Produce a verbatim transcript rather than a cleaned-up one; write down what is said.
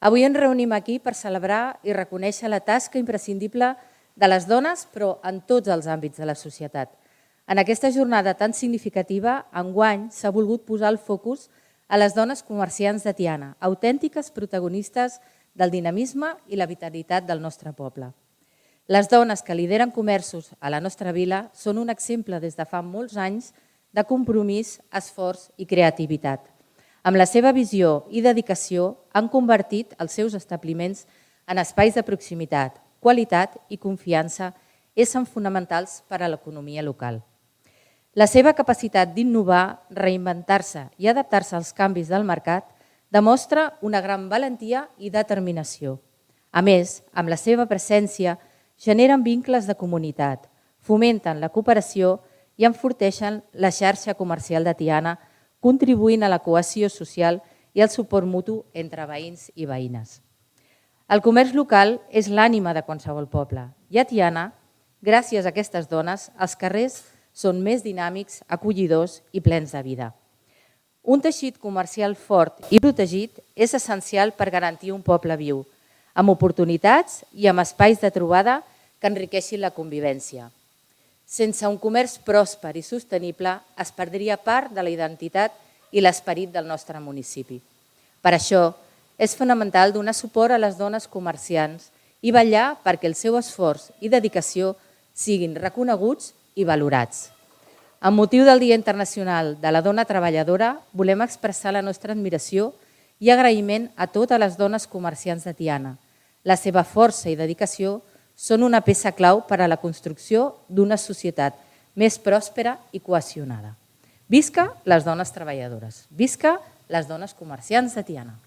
Avui ens reunim aquí per celebrar i reconèixer la tasca imprescindible de les dones, però en tots els àmbits de la societat. En aquesta jornada tan significativa, enguany s'ha volgut posar el focus a les dones comerciants de Tiana, autèntiques protagonistes del dinamisme i la vitalitat del nostre poble. Les dones que lideren comerços a la nostra vila són un exemple des de fa molts anys de compromís, esforç i creativitat. Amb la seva visió i dedicació han convertit els seus establiments en espais de proximitat, qualitat i confiança essent fonamentals per a l'economia local. La seva capacitat d'innovar, reinventar-se i adaptar-se als canvis del mercat demostra una gran valentia i determinació. A més, amb la seva presència, generen vincles de comunitat, fomenten la cooperació i enforteixen la xarxa comercial de Tiana, contribuint a la cohesió social i al suport mutu entre veïns i veïnes. El comerç local és l'ànima de qualsevol poble i a Tiana, gràcies a aquestes dones, els carrers són més dinàmics, acollidors i plens de vida. Un teixit comercial fort i protegit és essencial per garantir un poble viu, amb oportunitats i amb espais de trobada que enriqueixin la convivència. Sense un comerç pròsper i sostenible es perdria part de la identitat i l'esperit del nostre municipi. Per això, és fonamental donar suport a les dones comerciants i vetllar perquè el seu esforç i dedicació siguin reconeguts i valorats. Amb motiu del Dia Internacional de la Dona Treballadora, volem expressar la nostra admiració i agraïment a totes les dones comerciants de Tiana. La seva força i dedicació són una peça clau per a la construcció d'una societat més pròspera i cohesionada. Visca les dones treballadores! Visca les dones comerciants de Tiana!